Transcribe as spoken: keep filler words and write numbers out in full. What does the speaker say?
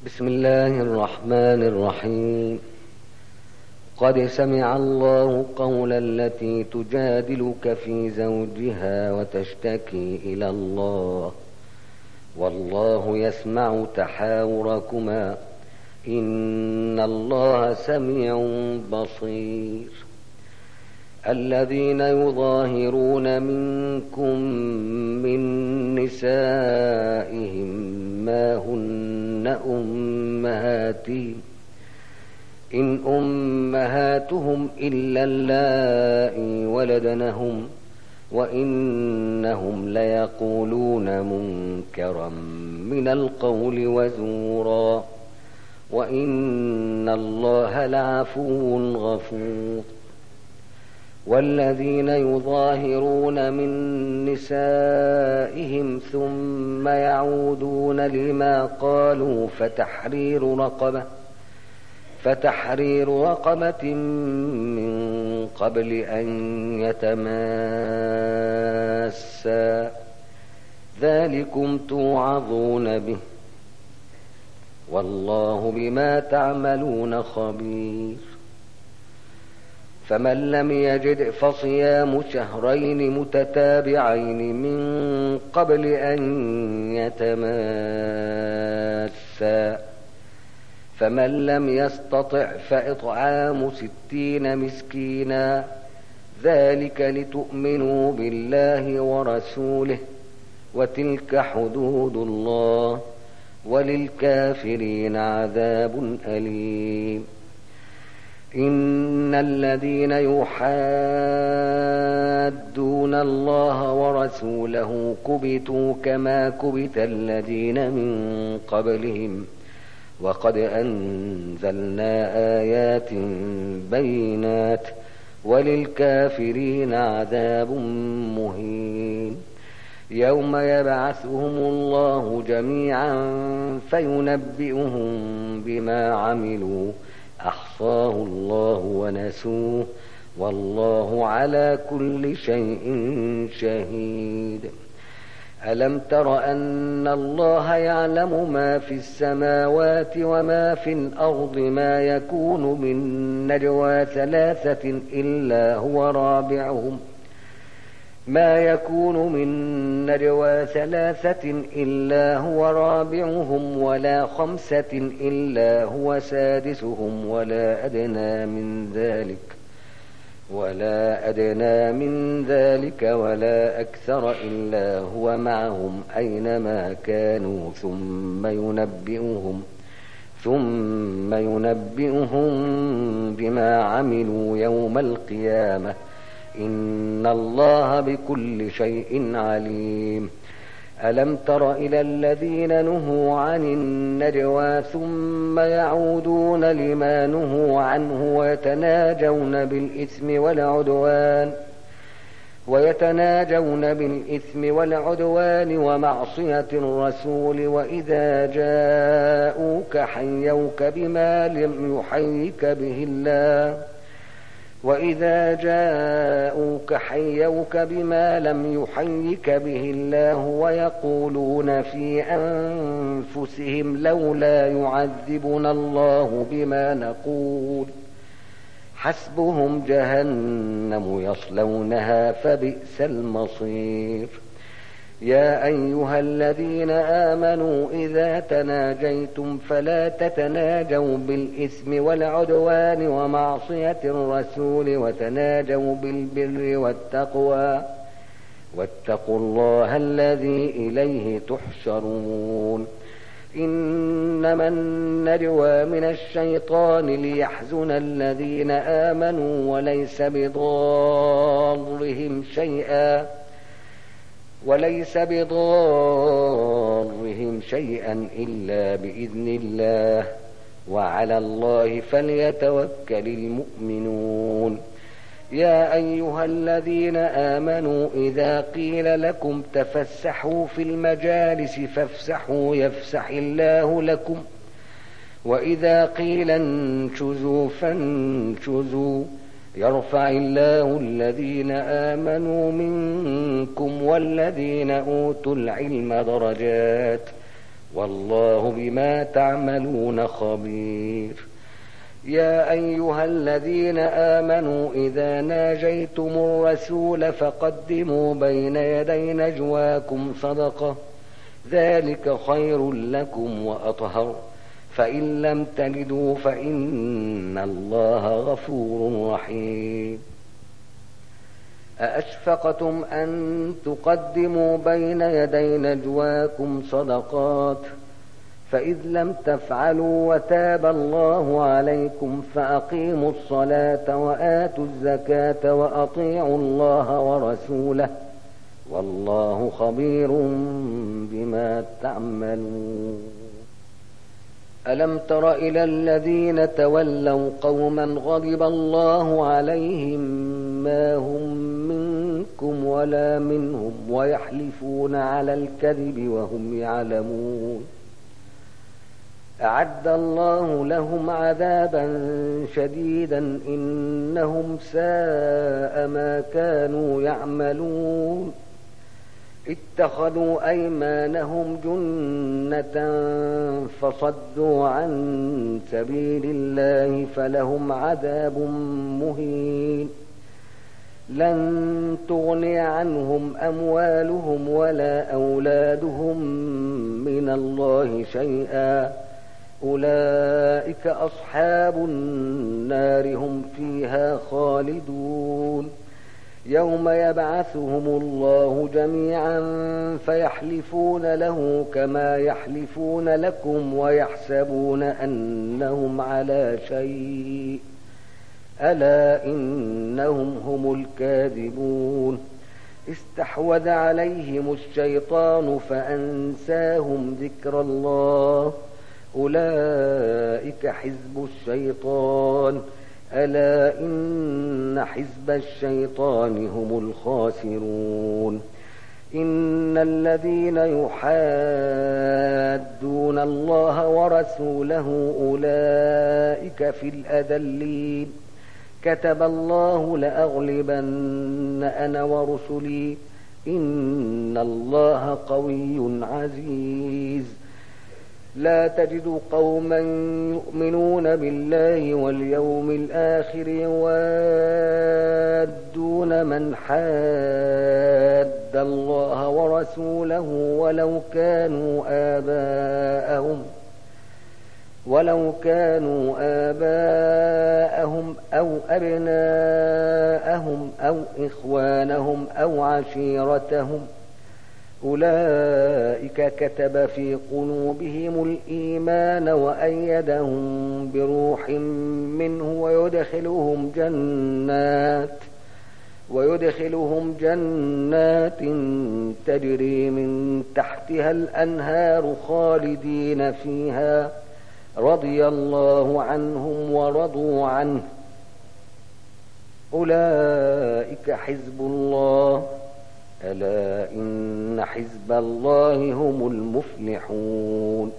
بسم الله الرحمن الرحيم. قد سمع الله قول التي تجادلك في زوجها وتشتكي إلى الله والله يسمع تحاوركما إن الله سميع بصير. الذين يظاهرون منكم من نسائهم ما هن أمهاتهم إن أمهاتهم إلا اللائي ولدنهم وإنهم ليقولون منكرا من القول وزورا وإن الله لعفو غفور. والذين يظاهرون من نسائهم ثم يعودون لما قالوا فتحرير رقبة فتحرير رقبة من قبل أن يتماسا ذلكم توعظون به والله بما تعملون خبير. فمن لم يجد فصيام شهرين متتابعين من قبل أن يتماسا فمن لم يستطع فإطعام ستين مسكينا ذلك لتؤمنوا بالله ورسوله وتلك حدود الله وللكافرين عذاب أليم. إن الذين يحادون الله ورسوله كبتوا كما كبت الذين من قبلهم وقد أنزلنا آيات بينات وللكافرين عذاب مهين. يوم يبعثهم الله جميعا فينبئهم بما عملوا أحصاه الله ونسوه والله على كل شيء شهيد. ألم تر أن الله يعلم ما في السماوات وما في الأرض ما يكون من نجوى ثلاثة إلا هو رابعهم ما يكون من نجوى ثلاثة إلا هو رابعهم ولا خمسة إلا هو سادسهم ولا أدنى من ذلك ولا أدنى من ذلك ولا أكثر إلا هو معهم أينما كانوا ثم ينبئهم ثم ينبئهم بما عملوا يوم القيامة إن الله بكل شيء عليم. ألم تر إلى الذين نهوا عن النجوى ثم يعودون لما نهوا عنه ويتناجون بالإثم والعدوان ويتناجون بالإثم والعدوان ومعصية الرسول وإذا جاءوك حيوك بما لم يحيك به الله وإذا جاءوك حيوك بما لم يحيك به الله ويقولون في أنفسهم لولا يعذبنا الله بما نقول حسبهم جهنم يصلونها فبئس المصير. يا أيها الذين آمنوا إذا تناجيتم فلا تتناجوا بالإثم والعدوان ومعصية الرسول وتناجوا بالبر والتقوى واتقوا الله الذي إليه تحشرون. إنما النجوى من الشيطان ليحزن الذين آمنوا وليس بضارهم شيئا وليس بضارهم شيئا إلا بإذن الله وعلى الله فليتوكل المؤمنون. يا أيها الذين آمنوا إذا قيل لكم تفسحوا في المجالس فافسحوا يفسح الله لكم وإذا قيل انشزوا فانشزوا يرفع الله الذين آمنوا منكم والذين أوتوا العلم درجات والله بما تعملون خبير. يا أيها الذين آمنوا إذا ناجيتم الرسول فقدموا بين يدي نجواكم صدقة ذلك خير لكم وأطهر، فإن لم تجدوا فإن الله غفور رحيم. أأشفقتم أن تقدموا بين يدي نجواكم صدقات فإذ لم تفعلوا وتاب الله عليكم فأقيموا الصلاة وآتوا الزكاة وأطيعوا الله ورسوله والله خبير بما تعملون. ألم تر إلى الذين تولوا قوما غضب الله عليهم ما هم منكم ولا منهم ويحلفون على الكذب وهم يعلمون. أعد الله لهم عذابا شديدا إنهم ساء ما كانوا يعملون. اتخذوا أيمانهم جنة فصدوا عن سبيل الله فلهم عذاب مهين. لن تغني عنهم أموالهم ولا أولادهم من الله شيئا أولئك أصحاب النار هم فيها خالدون. يوم يبعثهم الله جميعا فيحلفون له كما يحلفون لكم ويحسبون أنهم على شيء ألا إنهم هم الكاذبون. استحوذ عليهم الشيطان فأنساهم ذكر الله أولئك حزب الشيطان ألا إن حزب الشيطان هم الخاسرون. إن الذين يحادون الله ورسوله أولئك في الأذلين. كتب الله لأغلبن أنا ورسلي إن الله قوي عزيز. لا تجد قوما يؤمنون بالله واليوم الآخر يوادون من حاد الله ورسوله ولو كانوا آباءهم ولو كانوا آباءهم أو أبناءهم أو إخوانهم أو عشيرتهم أولئك كتب في قلوبهم الإيمان وأيدهم بروح منه ويدخلهم جنات ويدخلهم جنات تجري من تحتها الأنهار خالدين فيها رضي الله عنهم ورضوا عنه أولئك حزب الله ألا إن حزب الله هم المفلحون.